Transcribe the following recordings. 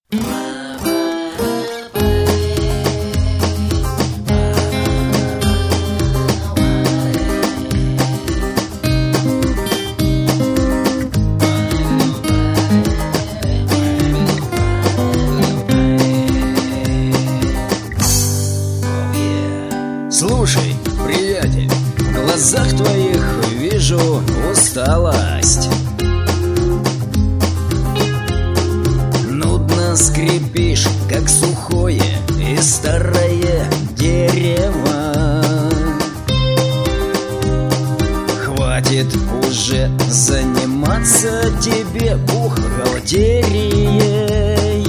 Слушай, приятель, в глазах твоих вижу усталость. Нудно скрипишь, как сухое и старое дерево. Хватит уже заниматься тебе бухгалтерией.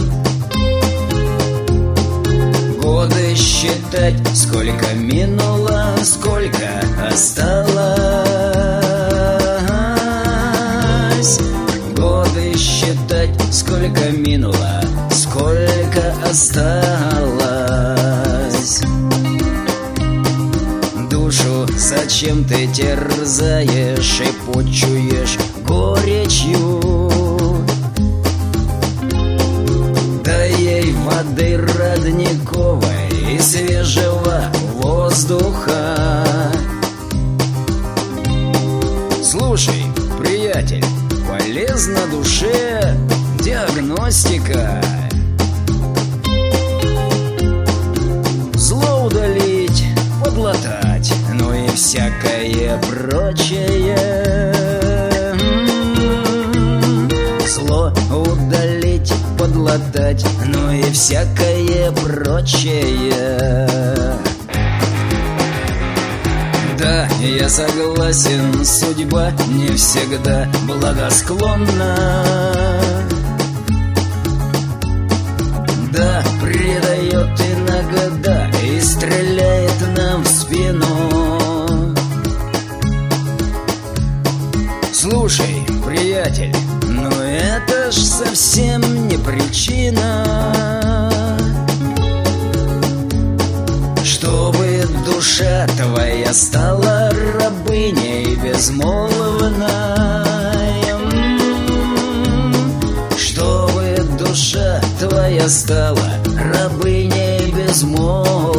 Годы считать, сколько минуло, сколько осталось. Годы считать, сколько минуло, сколько осталось. Душу зачем ты терзаешь и почуешь горечью? Дай ей воды родниковой и свежего воздуха. Слушай, приятель, полезна душе диагностика. Зло удалить, подлатать, ну и всякое прочее. Зло удалить, подлатать, ну и всякое прочее. Да, я согласен, судьба не всегда благосклонна. Да, предает иногда и стреляет нам в спину. Слушай, приятель, но это ж совсем не причина, чтобы душа твоя стала рабыней безмолвной. Чтобы душа твоя стала рабыней безмолвной.